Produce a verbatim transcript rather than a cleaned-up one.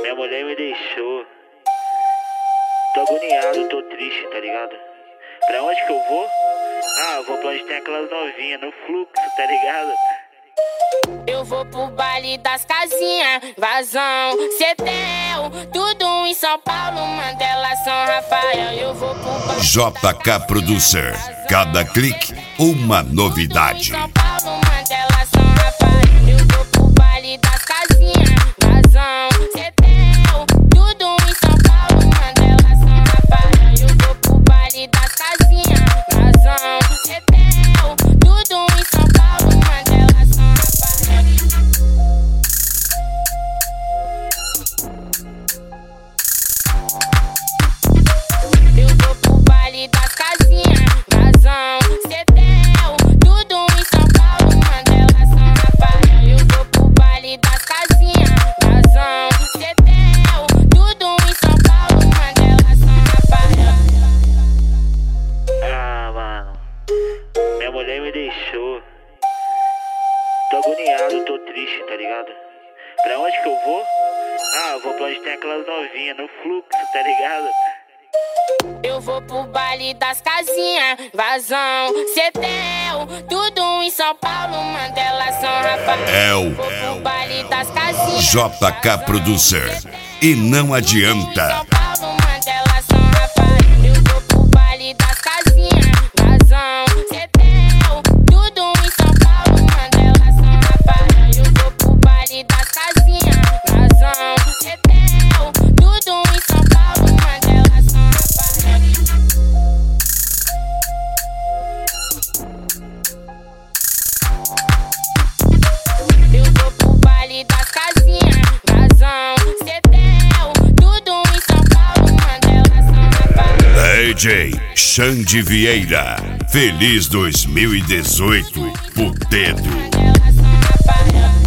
Minha mulher me deixou. Tô agoniado, tô triste, tá ligado? Pra onde que eu vou? Ah, eu vou pra onde tem aquelas novinhas, no fluxo, tá ligado? Eu vou pro baile das casinhas, Vazão, Cetel, tudo em São Paulo, Mandela, São Rafael. Eu vou pro baile J K Producer, cada clique uma novidade. São Paulo, Mandela, São Rafael. Eu vou pro baile das casinhas, Vazão, Cetel, tudo em São Paulo, Mandela, São Rafael. Eu vou pro baile das casinhas, Vazão, Cetel, tudo em São Paulo, Mandela, São Rafael. Eu vou pro baile das casinhas, Vazão, Cetel, tudo em São Paulo, Mandela, São Rafael. Eu vou pro baile das casinhas, Vazão, Cetel, tudo em São Paulo, Mandela, São Rafael. Ah, mano. Minha mulher me deixou. Tô agoniado, tô triste, tá ligado? Pra onde que eu vou? Ah, eu vou pra onde tem aquelas novinhas, no fluxo, tá ligado? Eu vou pro baile das casinhas, Vazão, Cetel, tudo em São Paulo, Mandela, São Rafael. É o Eu vou pro baile das casinhas, J K Producer. E não adianta. São Paulo, Mandela, São Rafael. Eu vou pro baile das casinhas, Vazão, Cetel, tudo em São Paulo, Mandela, São Rafael. Eu vou pro baile das casinhas, Vazão, Cetel, tudo em São Paulo, Mandela, São Rafael. Eu vou pro baile das casinhas, Vazão, Cetel, tudo em São Paulo, Mandela, São Rafael. D J Xande Vieira. Feliz dois mil e dezoito, Putedo. Mandela, São Rafael.